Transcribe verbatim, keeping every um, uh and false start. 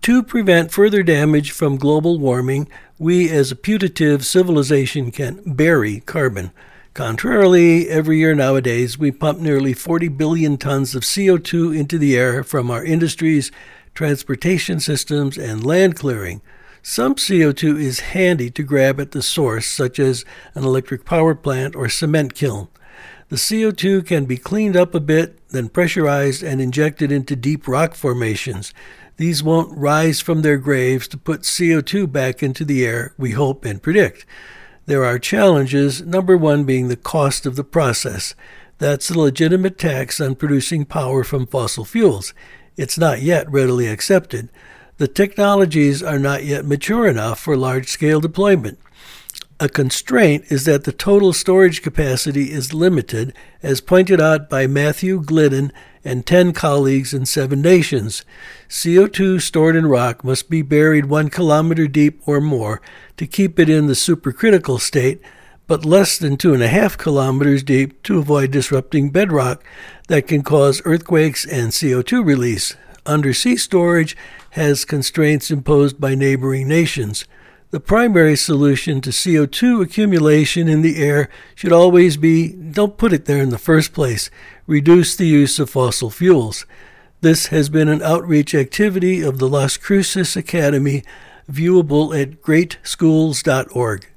To prevent further damage from global warming, we as a putative civilization can bury carbon. Contrarily, every year nowadays we pump nearly forty billion tons of C O two into the air from our industries, transportation systems, and land clearing. Some C O two is handy to grab at the source, such as an electric power plant or cement kiln. The C O two can be cleaned up a bit, then pressurized and injected into deep rock formations. These won't rise from their graves to put C O two back into the air, we hope and predict. There are challenges, number one being the cost of the process. That's a legitimate tax on producing power from fossil fuels. It's not yet readily accepted. The technologies are not yet mature enough for large-scale deployment. A constraint is that the total storage capacity is limited, as pointed out by Matthew Glidden and ten colleagues in seven nations. C O two stored in rock must be buried one kilometer deep or more to keep it in the supercritical state, but less than two and a half kilometers deep to avoid disrupting bedrock that can cause earthquakes and C O two release. Undersea storage has constraints imposed by neighboring nations. The primary solution to C O two accumulation in the air should always be, don't put it there in the first place. Reduce the use of fossil fuels. This has been an outreach activity of the Las Cruces Academy, viewable at great schools dot org.